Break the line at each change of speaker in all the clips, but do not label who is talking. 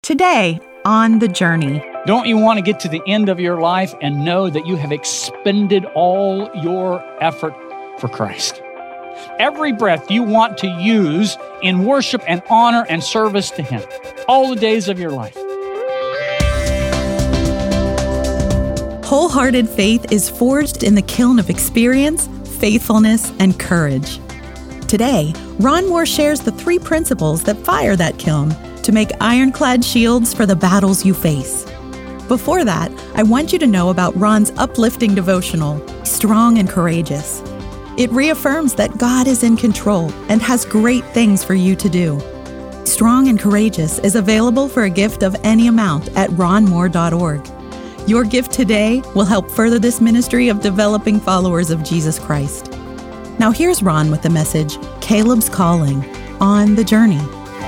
Today, on The Journey.
Don't you want to get to the end of your life and know that you have expended all your effort for Christ? Every breath you want to use in worship and honor and service to Him, all the days of your life.
Wholehearted faith is forged in the kiln of experience, faithfulness, and courage. Today, Ron Moore shares the 3 principles that fire that kiln to make ironclad shields for the battles you face. Before that, I want you to know about Ron's uplifting devotional, Strong and Courageous. It reaffirms that God is in control and has great things for you to do. Strong and Courageous is available for a gift of any amount at ronmoore.org. Your gift today will help further this ministry of developing followers of Jesus Christ. Now here's Ron with the message, Caleb's Calling, on The Journey.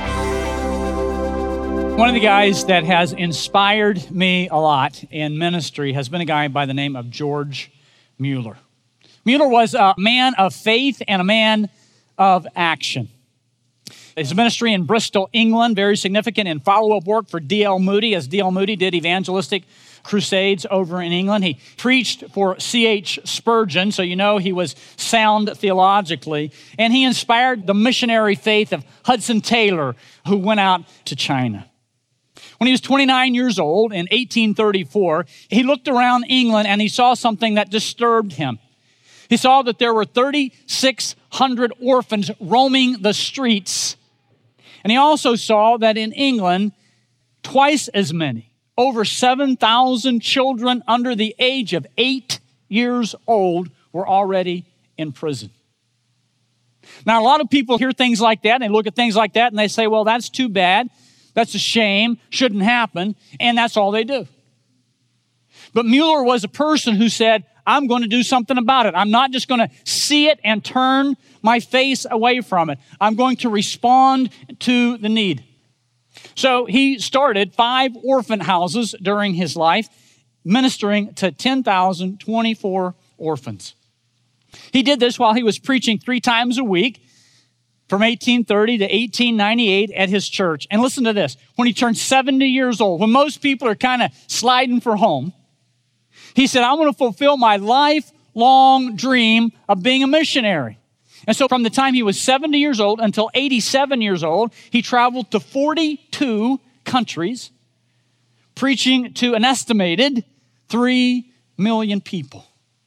One of the guys that has inspired me a lot in ministry has been a guy by the name of George Mueller. Mueller was a man of faith and a man of action. His ministry in Bristol, England, very significant in follow-up work for D.L. Moody, as D.L. Moody did evangelistic crusades over in England. He preached for C.H. Spurgeon, so you know he was sound theologically. And he inspired the missionary faith of Hudson Taylor, who went out to China. When he was 29 years old in 1834, he looked around England and he saw something that disturbed him. He saw that there were 3,600 orphans roaming the streets. And he also saw that in England, twice as many, over 7,000 children under the age of 8 years old were already in prison. Now, a lot of people hear things like that, and they look at things like that, and they say, well, that's too bad. That's a shame, shouldn't happen, and that's all they do. But Mueller was a person who said, I'm going to do something about it. I'm not just going to see it and turn my face away from it. I'm going to respond to the need. So he started 5 orphan houses during his life, ministering to 10,024 orphans. He did this while he was preaching 3 times a week from 1830 to 1898 at his church. And listen to this. When he turned 70 years old, when most people are kind of sliding for home, he said, I want to fulfill my lifelong dream of being a missionary. And so from the time he was 70 years old until 87 years old, he traveled to 42 countries, preaching to an estimated 3 million people.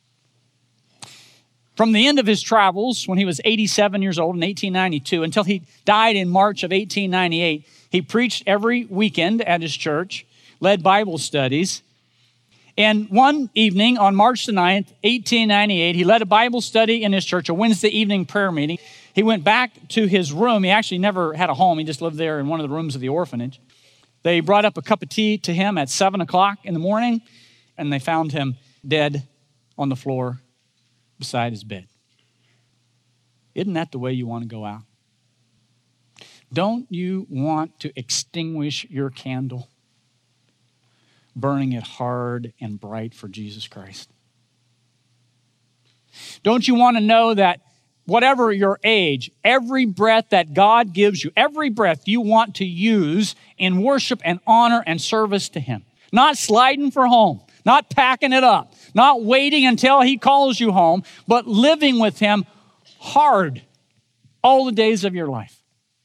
From the end of his travels, when he was 87 years old in 1892, until he died in March of 1898, he preached every weekend at his church, led Bible studies. And one evening on March the 9th, 1898, he led a Bible study in his church, a Wednesday evening prayer meeting. He went back to his room. He actually never had a home. He just lived there in one of the rooms of the orphanage. They brought up a cup of tea to him at 7 o'clock in the morning, and they found him dead on the floor beside his bed. Isn't that the way you want to go out? Don't you want to extinguish your candle, burning it hard and bright for Jesus Christ? Don't you want to know that whatever your age, every breath that God gives you, every breath you want to use in worship and honor and service to Him? Not sliding for home, not packing it up, not waiting until He calls you home, but living with Him hard all the days of your life.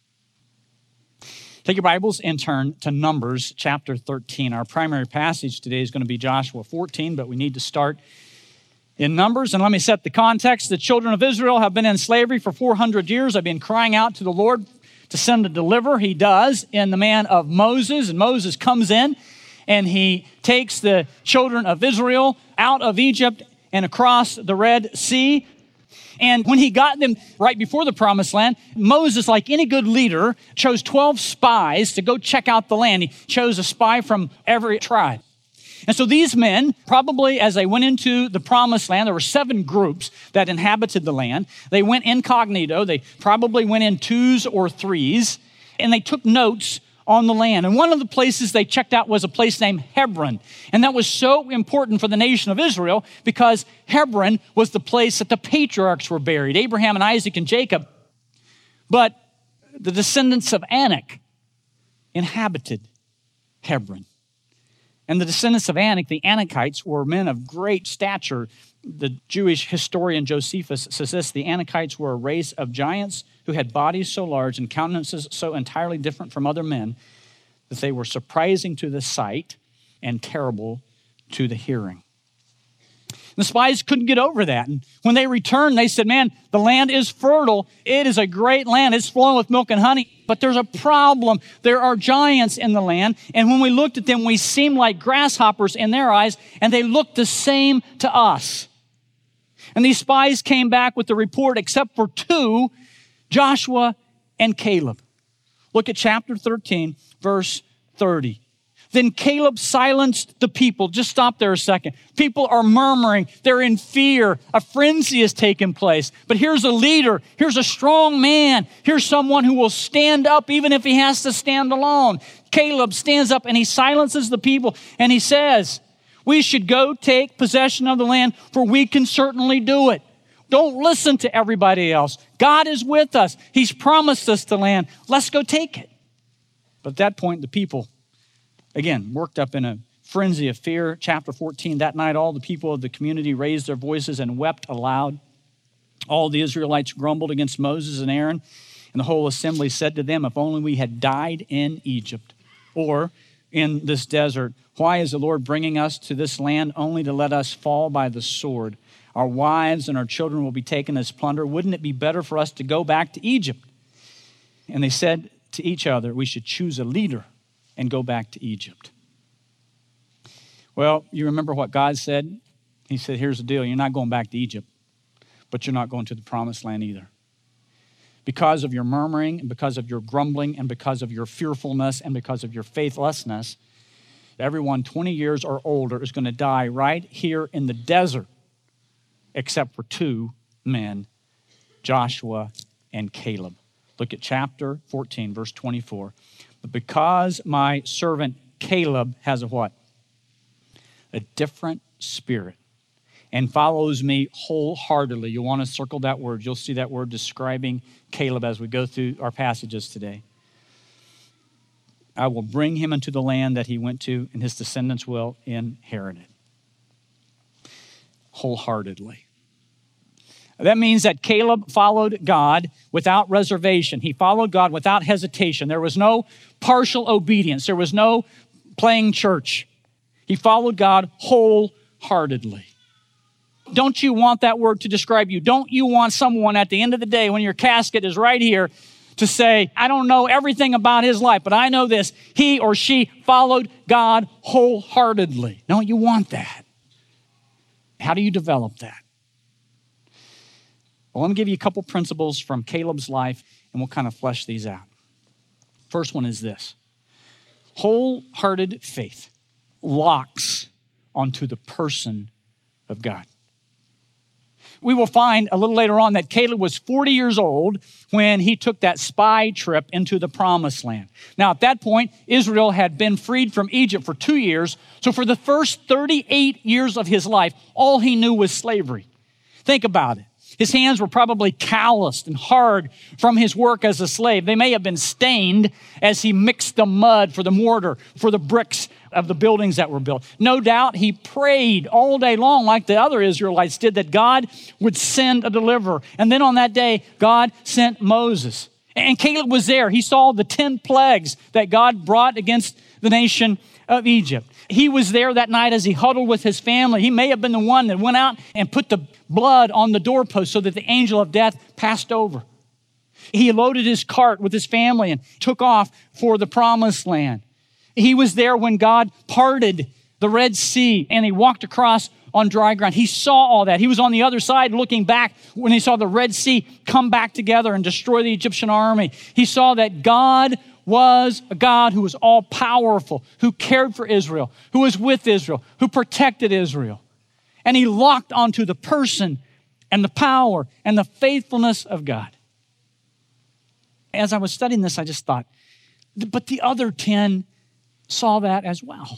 Take your Bibles and turn to Numbers chapter 13. Our primary passage today is going to be Joshua 14, but we need to start in Numbers. And let me set the context. The children of Israel have been in slavery for 400 years. They've been crying out to the Lord to send a deliverer. He does in the man of Moses. And Moses comes in and he takes the children of Israel out of Egypt and across the Red Sea. And when he got them right before the promised land, Moses, like any good leader, chose 12 spies to go check out the land. He chose a spy from every tribe. And so these men, probably as they went into the promised land, there were 7 groups that inhabited the land. They went incognito. They probably went in 2s or 3s, and they took notes on the land. And one of the places they checked out was a place named Hebron. And that was so important for the nation of Israel because Hebron was the place that the patriarchs were buried, Abraham and Isaac and Jacob. But the descendants of Anak inhabited Hebron. And the descendants of Anak, the Anakites, were men of great stature. The Jewish historian Josephus says this: the Anakites were a race of giants who had bodies so large and countenances so entirely different from other men that they were surprising to the sight and terrible to the hearing. The spies couldn't get over that. And when they returned, they said, man, the land is fertile. It is a great land. It's flowing with milk and honey. But there's a problem. There are giants in the land. And when we looked at them, we seemed like grasshoppers in their eyes, and they looked the same to us. And these spies came back with the report, except for two, Joshua and Caleb. Look at chapter 13, verse 30. Then Caleb silenced the people. Just stop there a second. People are murmuring. They're in fear. A frenzy has taken place. But here's a leader. Here's a strong man. Here's someone who will stand up even if he has to stand alone. Caleb stands up and he silences the people and he says, we should go take possession of the land, for we can certainly do it. Don't listen to everybody else. God is with us. He's promised us the land. Let's go take it. But at that point, the people, again, worked up in a frenzy of fear. Chapter 14, that night all the people of the community raised their voices and wept aloud. All the Israelites grumbled against Moses and Aaron, and the whole assembly said to them, if only we had died in Egypt or in this desert. Why is the Lord bringing us to this land only to let us fall by the sword? Our wives and our children will be taken as plunder. Wouldn't it be better for us to go back to Egypt? And they said to each other, we should choose a leader and go back to Egypt. Well, you remember what God said? He said, here's the deal. You're not going back to Egypt, but you're not going to the promised land either. Because of your murmuring and because of your grumbling and because of your fearfulness and because of your faithlessness, everyone 20 years or older is going to die right here in the desert, except for two men, Joshua and Caleb. Look at chapter 14, verse 24. But because my servant Caleb has a what? A different spirit and follows me wholeheartedly. You want to circle that word. You'll see that word describing Caleb as we go through our passages today. I will bring him into the land that he went to, and his descendants will inherit it. Wholeheartedly. That means that Caleb followed God without reservation. He followed God without hesitation. There was no partial obedience. There was no playing church. He followed God wholeheartedly. Don't you want that word to describe you? Don't you want someone at the end of the day when your casket is right here to say, I don't know everything about his life, but I know this. He or she followed God wholeheartedly. Don't you want that? How do you develop that? Well, let me give you a couple principles from Caleb's life, and we'll kind of flesh these out. First one is this. Wholehearted faith locks onto the person of God. We will find a little later on that Caleb was 40 years old when he took that spy trip into the promised land. Now, at that point, Israel had been freed from Egypt for 2 years. So for the first 38 years of his life, all he knew was slavery. Think about it. His hands were probably calloused and hard from his work as a slave. They may have been stained as he mixed the mud for the mortar, for the bricks of the buildings that were built. No doubt he prayed all day long like the other Israelites did that God would send a deliverer. And then on that day, God sent Moses. And Caleb was there. He saw the 10 plagues that God brought against the nation of Egypt. He was there that night as he huddled with his family. He may have been the one that went out and put the blood on the doorpost so that the angel of death passed over. He loaded his cart with his family and took off for the promised land. He was there when God parted the Red Sea and he walked across on dry ground. He saw all that. He was on the other side looking back when he saw the Red Sea come back together and destroy the Egyptian army. He saw that God was a God who was all powerful, who cared for Israel, who was with Israel, who protected Israel. And he locked onto the person and the power and the faithfulness of God. As I was studying this, I just thought, but the other 10 saw that as well.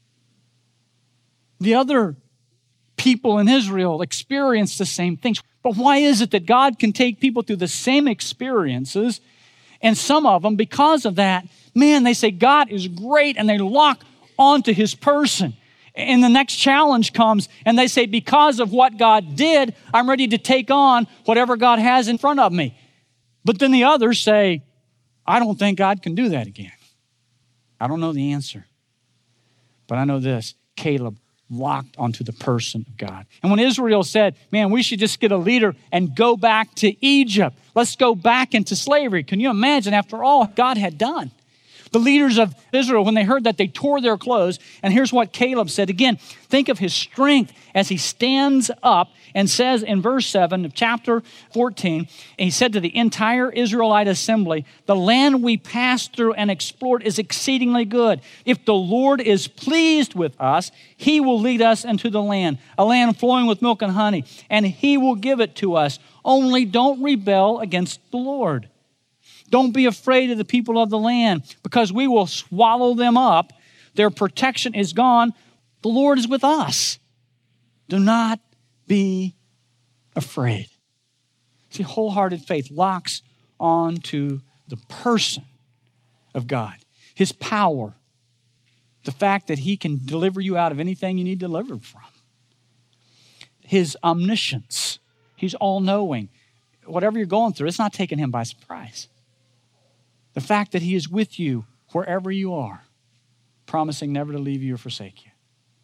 The other people in Israel experienced the same things. But why is it that God can take people through the same experiences, and some of them, because of that, Man, they say God is great, and they lock onto his person. And the next challenge comes, and they say, because of what God did, I'm ready to take on whatever God has in front of me. But then the others say, I don't think God can do that again. I don't know the answer. But I know this, Caleb locked onto the person of God. And when Israel said, man, we should just get a leader and go back to Egypt. Let's go back into slavery. Can you imagine after all God had done? The leaders of Israel, when they heard that, they tore their clothes. And here's what Caleb said. Again, think of his strength as he stands up and says in verse 7 of chapter 14, he said to the entire Israelite assembly, the land we passed through and explored is exceedingly good. If the Lord is pleased with us, he will lead us into the land, a land flowing with milk and honey, and he will give it to us. Only don't rebel against the Lord. Don't be afraid of the people of the land, because we will swallow them up. Their protection is gone. The Lord is with us. Do not be afraid. See, wholehearted faith locks onto the person of God, his power, the fact that he can deliver you out of anything you need delivered from, his omniscience. He's all-knowing. Whatever you're going through, it's not taking him by surprise. The fact that he is with you wherever you are, promising never to leave you or forsake you.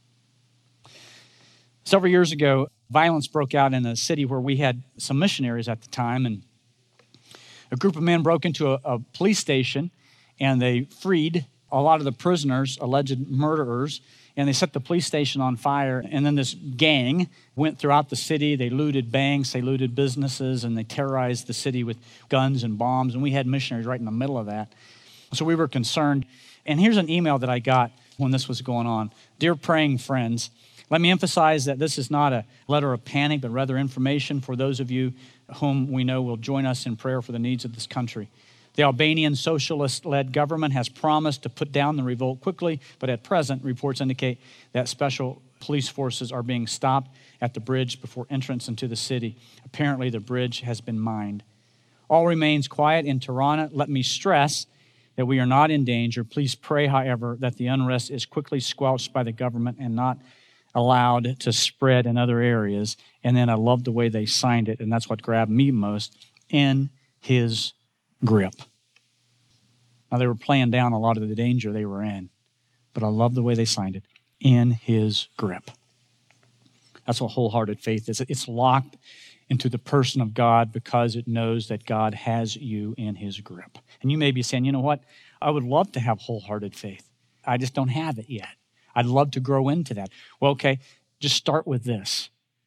Several years ago, violence broke out in a city where we had some missionaries at the time, and a group of men broke into a police station, and they freed a lot of the prisoners, alleged murderers, and they set the police station on fire. And then this gang went throughout the city. They looted banks, they looted businesses, and they terrorized the city with guns and bombs. And we had missionaries right in the middle of that. So we were concerned. And here's an email that I got when this was going on. Dear praying friends, let me emphasize that this is not a letter of panic, but rather information for those of you whom we know will join us in prayer for the needs of this country. The Albanian socialist-led government has promised to put down the revolt quickly, but at present, reports indicate that special police forces are being stopped at the bridge before entrance into the city. Apparently, the bridge has been mined. All remains quiet in Tirana. Let me stress that we are not in danger. Please pray, however, that the unrest is quickly squelched by the government and not allowed to spread in other areas. And then I love the way they signed it, and that's what grabbed me most, in his grip. Now, they were playing down a lot of the danger they were in, but I love the way they signed it, in his grip. That's what wholehearted faith is. It's locked into the person of God because it knows that God has you in his grip. And you may be saying, you know what? I would love to have wholehearted faith. I just don't have it yet. I'd love to grow into that. Well, okay, just start with this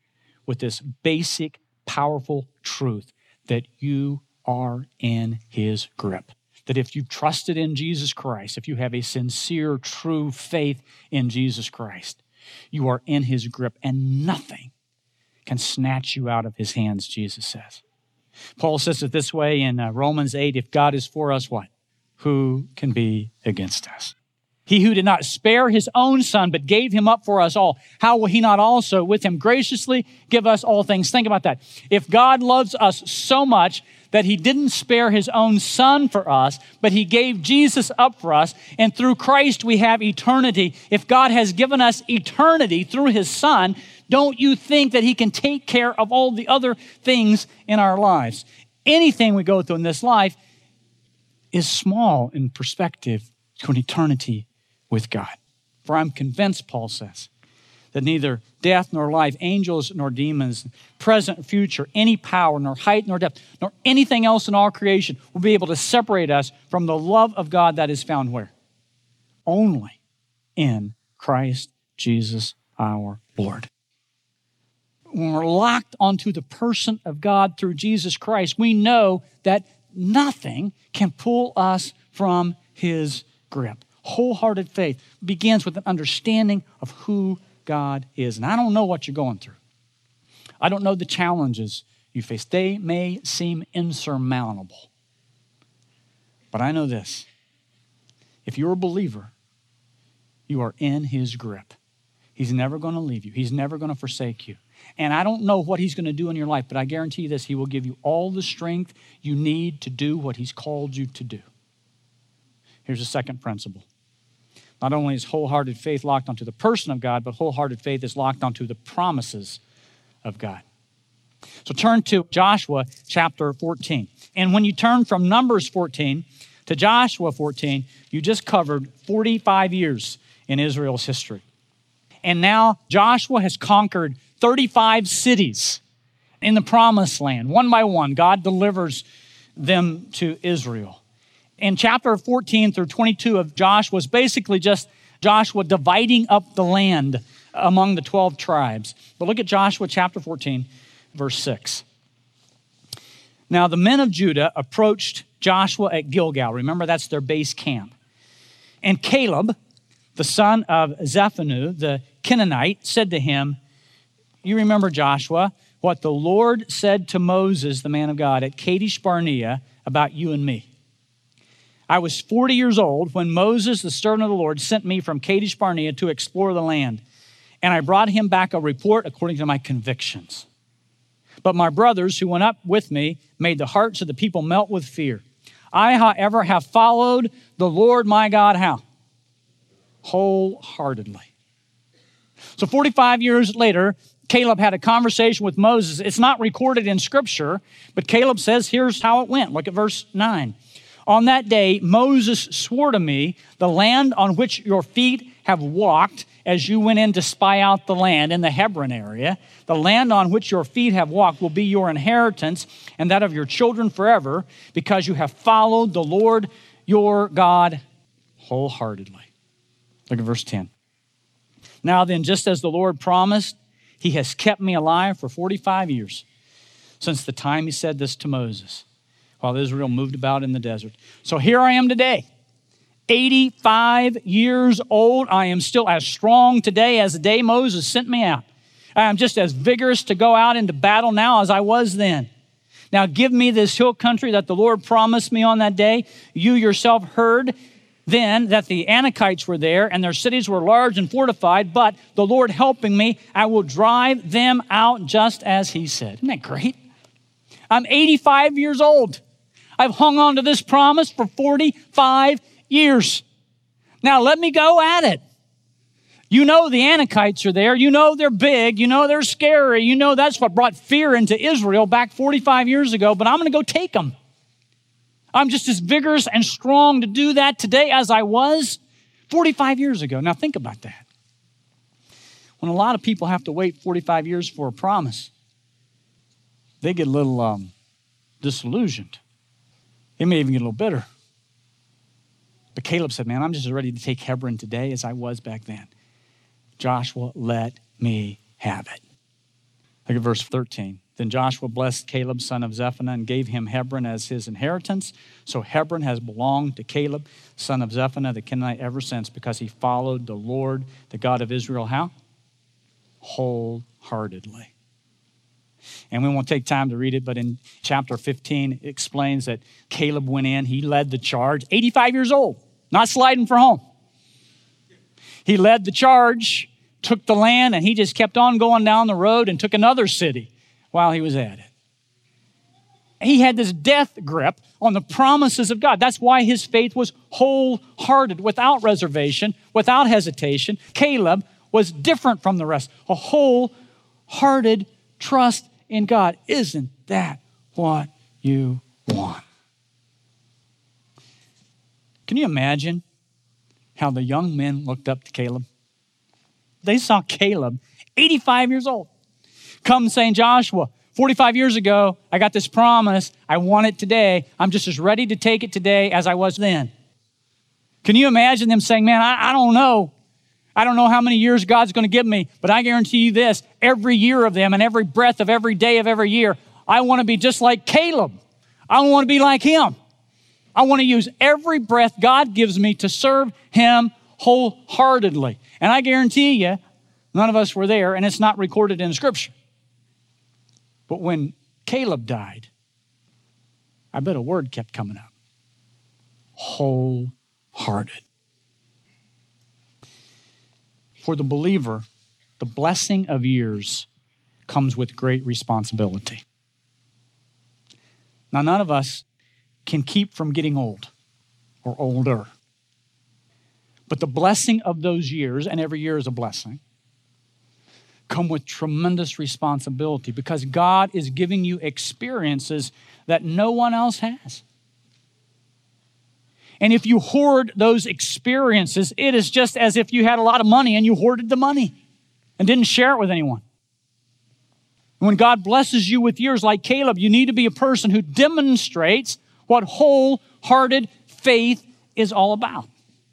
basic, powerful truth that you are in his grip. That if you've trusted in Jesus Christ, if you have a sincere, true faith in Jesus Christ, you are in his grip, and nothing can snatch you out of his hands, Jesus says. Paul says it this way in Romans 8, if God is for us, what? Who can be against us? He who did not spare his own son, but gave him up for us all, how will he not also with him graciously give us all things? Think about that. If God loves us so much that he didn't spare his own son for us, but he gave Jesus up for us, and through Christ we have eternity. If God has given us eternity through his son, don't you think that he can take care of all the other things in our lives? Anything we go through in this life is small in perspective to an eternity with God. For I'm convinced, Paul says, that neither death nor life, angels nor demons, present or future, any power, nor height nor depth, nor anything else in all creation will be able to separate us from the love of God that is found where? Only in Christ Jesus our Lord. When we're locked onto the person of God through Jesus Christ, we know that nothing can pull us from his grip. Wholehearted faith begins with an understanding of who God is. And I don't know what you're going through. I don't know the challenges you face. They may seem insurmountable. But I know this. If you're a believer, you are in his grip. He's never going to leave you. He's never going to forsake you. And I don't know what he's going to do in your life, but I guarantee you this, he will give you all the strength you need to do what he's called you to do. Here's a second principle. Not only is wholehearted faith locked onto the person of God, but wholehearted faith is locked onto the promises of God. So turn to Joshua chapter 14. And when you turn from Numbers 14 to Joshua 14, you just covered 45 years in Israel's history. And now Joshua has conquered 35 cities in the promised land. One by one, God delivers them to Israel. And chapter 14 through 22 of Joshua is basically just Joshua dividing up the land among the 12 tribes. But look at Joshua chapter 14, verse 6. Now the men of Judah approached Joshua at Gilgal. Remember, that's their base camp. And Caleb, the son of Zephanu, the Canaanite, said to him, you remember, Joshua, what the Lord said to Moses, the man of God, at Kadesh Barnea about you and me. I was 40 years old when Moses, the servant of the Lord, sent me from Kadesh Barnea to explore the land. And I brought him back a report according to my convictions. But my brothers who went up with me made the hearts of the people melt with fear. I, however, have followed the Lord my God, how? Wholeheartedly. So 45 years later, Caleb had a conversation with Moses. It's not recorded in Scripture, but Caleb says, here's how it went. Look at verse 9. On that day, Moses swore to me, the land on which your feet have walked as you went in to spy out the land in the Hebron area, the land on which your feet have walked will be your inheritance and that of your children forever, because you have followed the Lord your God wholeheartedly. Look at verse 10. Now then, just as the Lord promised, he has kept me alive for 45 years, since the time he said this to Moses, while Israel moved about in the desert. So here I am today, 85 years old. I am still as strong today as the day Moses sent me out. I am just as vigorous to go out into battle now as I was then. Now give me this hill country that the Lord promised me on that day. You yourself heard then that the Anakites were there and their cities were large and fortified, but the Lord helping me, I will drive them out just as he said. Isn't that great? I'm 85 years old. I've hung on to this promise for 45 years. Now let me go at it. You know the Anakites are there. You know they're big. You know they're scary. You know that's what brought fear into Israel back 45 years ago, but I'm going to go take them. I'm just as vigorous and strong to do that today as I was 45 years ago. Now think about that. When a lot of people have to wait 45 years for a promise, they get a little disillusioned. They may even get a little bitter. But Caleb said, man, I'm just as ready to take Hebron today as I was back then. Joshua, let me have it. Look at verse 13. Then Joshua blessed Caleb, son of Zephaniah, and gave him Hebron as his inheritance. So Hebron has belonged to Caleb, son of Zephaniah, the Canaanite, ever since, because he followed the Lord, the God of Israel, how? Wholeheartedly. And we won't take time to read it, but in chapter 15, it explains that Caleb went in, he led the charge, 85 years old, not sliding for home. He led the charge, took the land, and he just kept on going down the road and took another city while he was at it. He had this death grip on the promises of God. That's why his faith was wholehearted, without reservation, without hesitation. Caleb was different from the rest. A wholehearted trust in God. Isn't that what you want? Can you imagine how the young men looked up to Caleb? They saw Caleb, 85 years old, come saying, Joshua, 45 years ago, I got this promise. I want it today. I'm just as ready to take it today as I was then. Can you imagine them saying, man, I don't know. I don't know how many years God's going to give me, but I guarantee you this, every year of them and every breath of every day of every year, I want to be just like Caleb. I want to be like him. I want to use every breath God gives me to serve him wholeheartedly. And I guarantee you, none of us were there, and it's not recorded in Scripture. But when Caleb died, I bet a word kept coming up. Wholehearted. For the believer, the blessing of years comes with great responsibility. Now, none of us can keep from getting old or older. But the blessing of those years, and every year is a blessing, come with tremendous responsibility because God is giving you experiences that no one else has. And if you hoard those experiences, it is just as if you had a lot of money and you hoarded the money and didn't share it with anyone. When God blesses you with years like Caleb, you need to be a person who demonstrates what wholehearted faith is all about.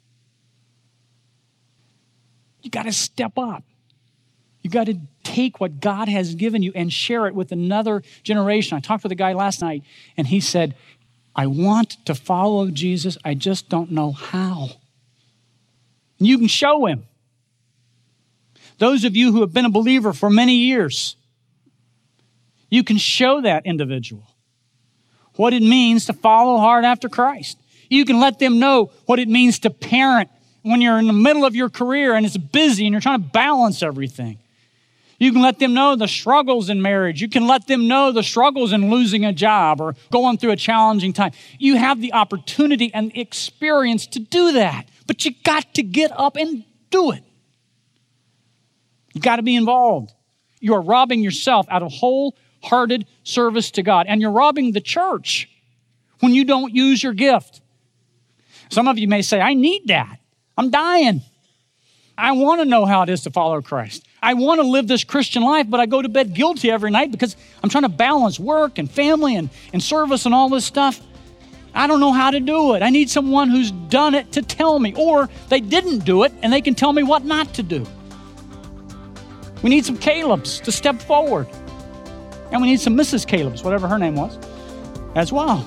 You got to step up. You got to take what God has given you and share it with another generation. I talked with a guy last night, and he said, I want to follow Jesus. I just don't know how. And you can show him. Those of you who have been a believer for many years, you can show that individual what it means to follow hard after Christ. You can let them know what it means to parent when you're in the middle of your career and it's busy and you're trying to balance everything. You can let them know the struggles in marriage. You can let them know the struggles in losing a job or going through a challenging time. You have the opportunity and experience to do that, but you got to get up and do it. You got to be involved. You are robbing yourself out of wholehearted service to God, and you're robbing the church when you don't use your gift. Some of you may say, I need that. I'm dying. I want to know how it is to follow Christ. I want to live this Christian life, but I go to bed guilty every night because I'm trying to balance work and family and service and all this stuff. I don't know how to do it. I need someone who's done it to tell me, or they didn't do it and they can tell me what not to do. We need some Calebs to step forward. And we need some Mrs. Calebs, whatever her name was, as well.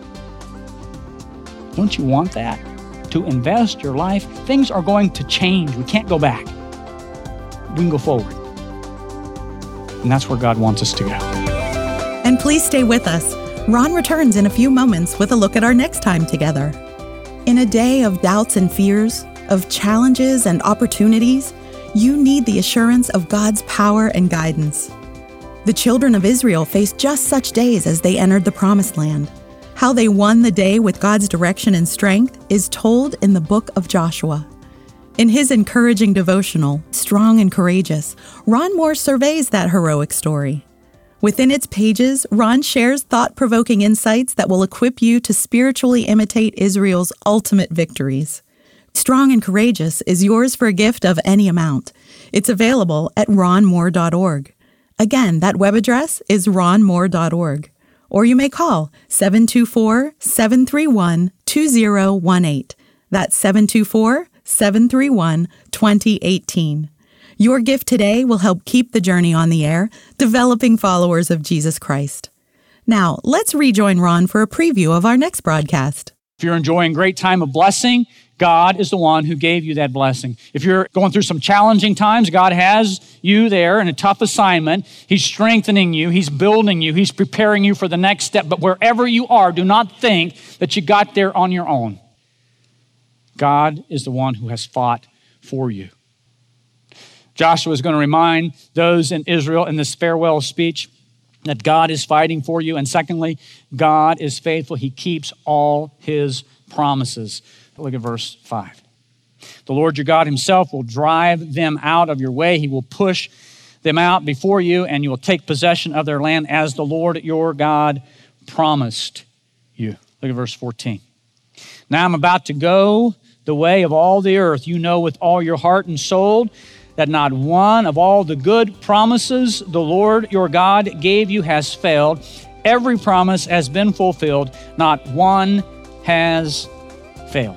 Don't you want that? To invest your life? Things are going to change. We can't go back. We can go forward. And that's where God wants us to go.
And please stay with us. Ron returns in a few moments with a look at our next time together. In a day of doubts and fears, of challenges and opportunities, you need the assurance of God's power and guidance. The children of Israel faced just such days as they entered the Promised Land. How they won the day with God's direction and strength is told in the book of Joshua. In his encouraging devotional, Strong and Courageous, Ron Moore surveys that heroic story. Within its pages, Ron shares thought-provoking insights that will equip you to spiritually imitate Israel's ultimate victories. Strong and Courageous is yours for a gift of any amount. It's available at ronmoore.org. Again, that web address is ronmoore.org. Or you may call 724-731-2018. That's 724-731-2018. Your gift today will help keep the journey on the air, developing followers of Jesus Christ. Now, let's rejoin Ron for a preview of our next broadcast.
If you're enjoying a great time of blessing, God is the one who gave you that blessing. If you're going through some challenging times, God has you there in a tough assignment. He's strengthening you. He's building you. He's preparing you for the next step. But wherever you are, do not think that you got there on your own. God is the one who has fought for you. Joshua is going to remind those in Israel in this farewell speech that God is fighting for you. And secondly, God is faithful. He keeps all his promises. Look at verse 5. The Lord your God himself will drive them out of your way. He will push them out before you, and you will take possession of their land as the Lord your God promised you. Look at verse 14. Now I'm about to go the way of all the earth. You know with all your heart and soul that not one of all the good promises the Lord your God gave you has failed. Every promise has been fulfilled. Not one has failed.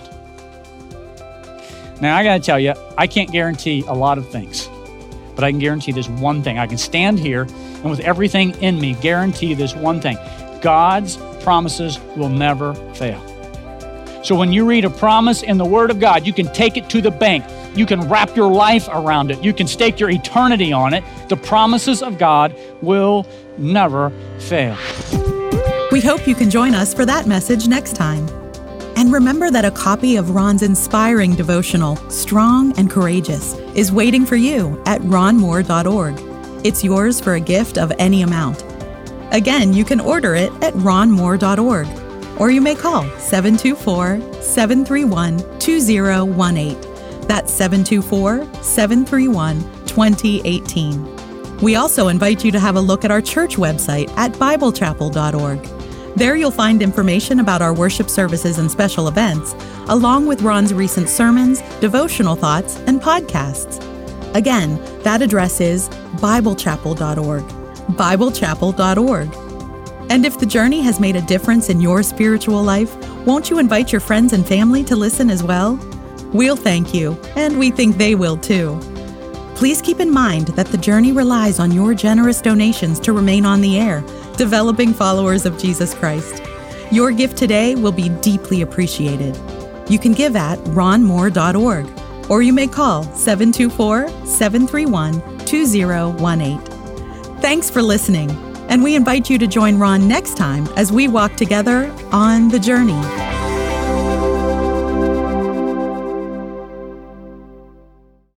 Now, I got to tell you, I can't guarantee a lot of things, but I can guarantee this one thing. I can stand here and with everything in me guarantee this one thing. God's promises will never fail. So when you read a promise in the Word of God, you can take it to the bank. You can wrap your life around it. You can stake your eternity on it. The promises of God will never fail.
We hope you can join us for that message next time. And remember that a copy of Ron's inspiring devotional, Strong and Courageous, is waiting for you at ronmoore.org. It's yours for a gift of any amount. Again, you can order it at ronmoore.org, or you may call 724-731-2018. That's 724-731-2018. We also invite you to have a look at our church website at biblechapel.org. There you'll find information about our worship services and special events, along with Ron's recent sermons, devotional thoughts, and podcasts. Again, that address is biblechapel.org. biblechapel.org. And if the journey has made a difference in your spiritual life, won't you invite your friends and family to listen as well? We'll thank you, and we think they will too. Please keep in mind that the journey relies on your generous donations to remain on the air, developing followers of Jesus Christ. Your gift today will be deeply appreciated. You can give at ronmoore.org, or you may call 724-731-2018. Thanks for listening, and we invite you to join Ron next time as we walk together on the journey.